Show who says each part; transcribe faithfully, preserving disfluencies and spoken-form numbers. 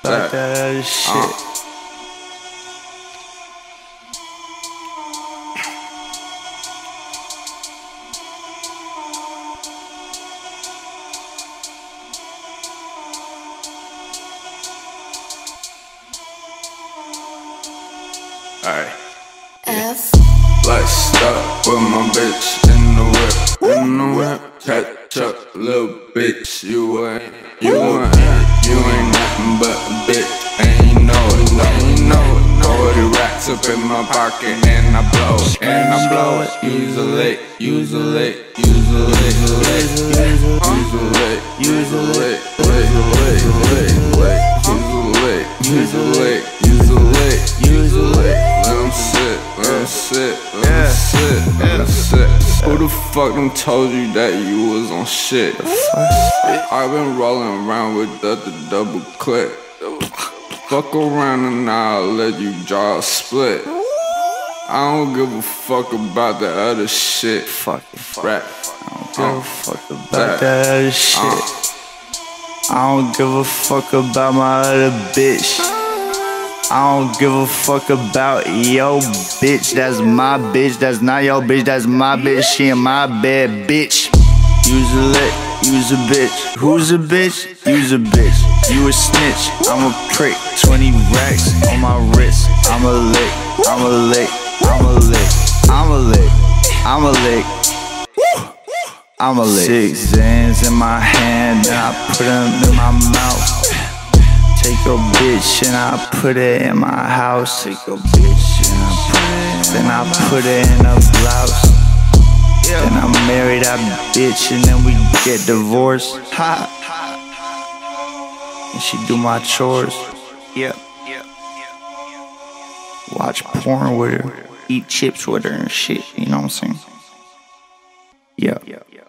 Speaker 1: about that other shit. Uh.
Speaker 2: Alright. Laced up with my bitch in the whip, in the whip. Catch up, little bitch. You ain't, you ain't, you ain't nothing but a bitch. And you know it, and you know it. forty racks up in my pocket and I blow it, and I blow it. Use a lick, use a lick, use a lick, lick, use a lick, use a lick, lick, lick, lick, lick. Use a lick, use a lick, use a lick, use a lick. Let him sit, let him sit, let him sit, let him sit. Who the fuck done told you that you was on shit? I've been rolling around with the, the double clip. Fuck around and I'll let you draw a split. I don't give a fuck about the other shit.
Speaker 1: Fuck it,
Speaker 2: rap.
Speaker 1: I don't give a fuck about that other shit. I don't give a fuck about my other bitch. I don't give a fuck about yo bitch. That's my bitch. That's not your bitch. That's my bitch. She in my bed, bitch. Use a lick, use a bitch. Who's a bitch? Use a bitch. You a snitch. I'm a prick. twenty racks on my wrist. I'm a lick. I'm a lick. I'm a lick. I'm a lick. I'm a lick. I'm a lick. Six Xans in my hand and I put them in my mouth. Take your bitch and I put it in my house. Take your bitch and I put it, then I put it in a blouse. Then I marry that bitch and then we get divorced. Ha. And she do my chores. Yep. Watch porn with her, eat chips with her and shit. You know what I'm saying? Yeah.